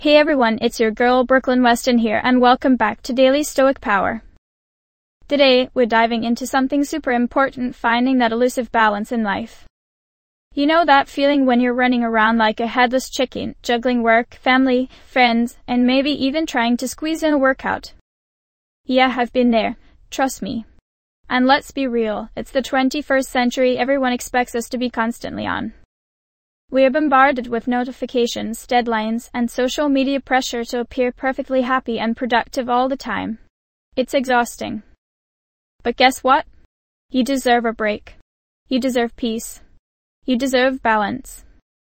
Hey everyone, it's your girl Brooklyn Weston here, and welcome back to Daily Stoic Power. Today, we're diving into something super important, finding that elusive balance in life. You know that feeling when you're running around like a headless chicken, juggling work, family, friends, and maybe even trying to squeeze in a workout? Yeah, I've been there. Trust me. And let's be real, it's the 21st century, everyone expects us to be constantly on. We are bombarded with notifications, deadlines, and social media pressure to appear perfectly happy and productive all the time. It's exhausting. But guess what? You deserve a break. You deserve peace. You deserve balance.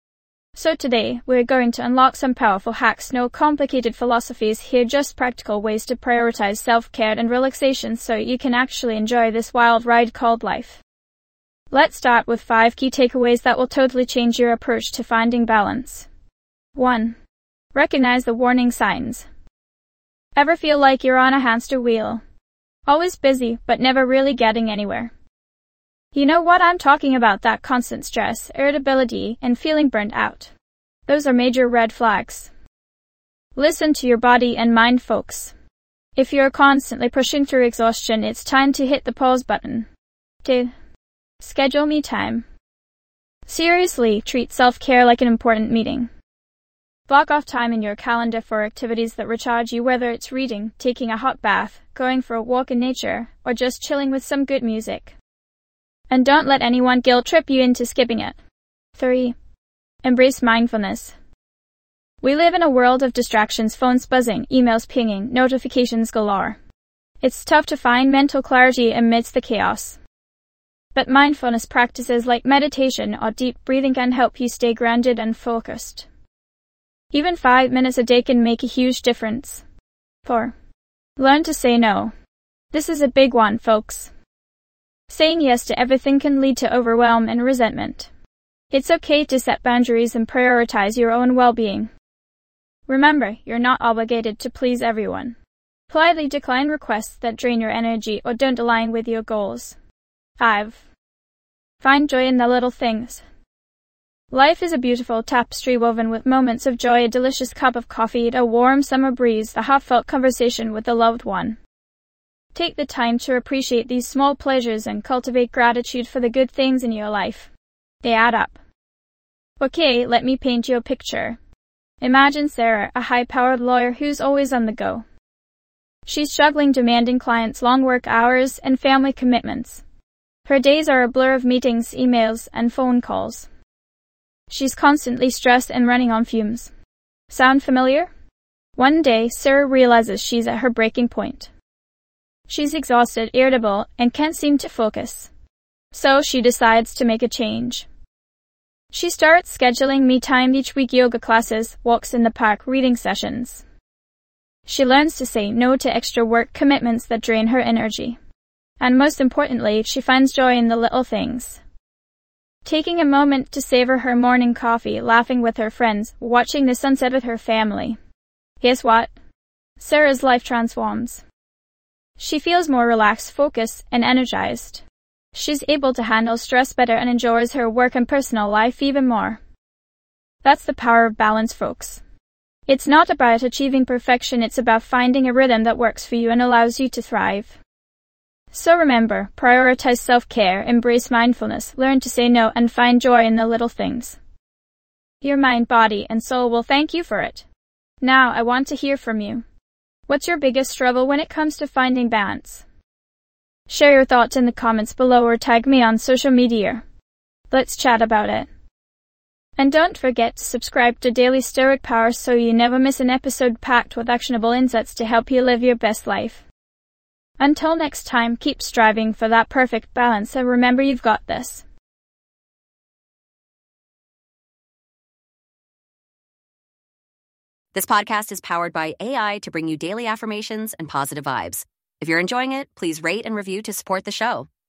So today, we're going to unlock some powerful hacks, no complicated philosophies here, just practical ways to prioritize self-care and relaxation so you can actually enjoy this wild ride called life. Let's start with 5 key takeaways that will totally change your approach to finding balance. 1. Recognize the warning signs. Ever feel like you're on a hamster wheel? Always busy, but never really getting anywhere. You know what I'm talking about, that constant stress, irritability, and feeling burnt out. Those are major red flags. Listen to your body and mind, folks. If you're constantly pushing through exhaustion, it's time to hit the pause button. 2. Schedule me time. Seriously, treat self-care like an important meeting. Block off time in your calendar for activities that recharge you, whether it's reading, taking a hot bath, going for a walk in nature, or just chilling with some good music. And don't let anyone guilt trip you into skipping it. 3. Embrace mindfulness. We live in a world of distractions, phones buzzing, emails pinging, notifications galore. It's tough to find mental clarity amidst the chaos. But mindfulness practices like meditation or deep breathing can help you stay grounded and focused. Even 5 minutes a day can make a huge difference. 4. Learn to say no. This is a big one, folks. Saying yes to everything can lead to overwhelm and resentment. It's okay to set boundaries and prioritize your own well-being. Remember, you're not obligated to please everyone. Politely decline requests that drain your energy or don't align with your goals. 5. Find joy in the little things. Life is a beautiful tapestry woven with moments of joy, a delicious cup of coffee, a warm summer breeze, a heartfelt conversation with a loved one. Take the time to appreciate these small pleasures and cultivate gratitude for the good things in your life. They add up. Okay, let me paint you a picture. Imagine Sarah, a high-powered lawyer who's always on the go. She's juggling demanding clients, long work hours, and family commitments. Her days are a blur of meetings, emails, and phone calls. She's constantly stressed and running on fumes. Sound familiar? One day, Sarah realizes she's at her breaking point. She's exhausted, irritable, and can't seem to focus. So she decides to make a change. She starts scheduling me time each week, yoga classes, walks in the park, reading sessions. She learns to say no to extra work commitments that drain her energy. And most importantly, she finds joy in the little things. Taking a moment to savor her morning coffee, laughing with her friends, watching the sunset with her family. Guess what? Sarah's life transforms. She feels more relaxed, focused, and energized. She's able to handle stress better and enjoys her work and personal life even more. That's the power of balance, folks. It's not about achieving perfection, it's about finding a rhythm that works for you and allows you to thrive. So remember, prioritize self-care, embrace mindfulness, learn to say no, and find joy in the little things. Your mind, body, and soul will thank you for it. Now, I want to hear from you. What's your biggest struggle when it comes to finding balance? Share your thoughts in the comments below or tag me on social media. Let's chat about it. And don't forget to subscribe to Daily Stoic Power so you never miss an episode packed with actionable insights to help you live your best life. Until next time, keep striving for that perfect balance and remember, you've got this. This podcast is powered by AI to bring you daily affirmations and positive vibes. If you're enjoying it, please rate and review to support the show.